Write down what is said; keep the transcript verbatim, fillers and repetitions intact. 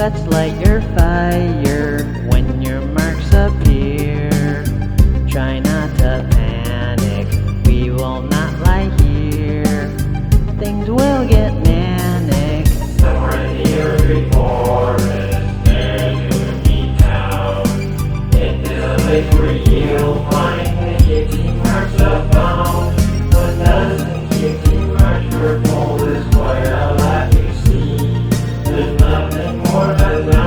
let's light your fire when your marks appear. Try not to panic, we will not lie here. Things will get manic. Somewhere in the early forest, there's gonna be town. It is a place where you'll find the kicking marks of bound. What doesn't kicking marks your pole is quite a laughing scene. There's nothing more than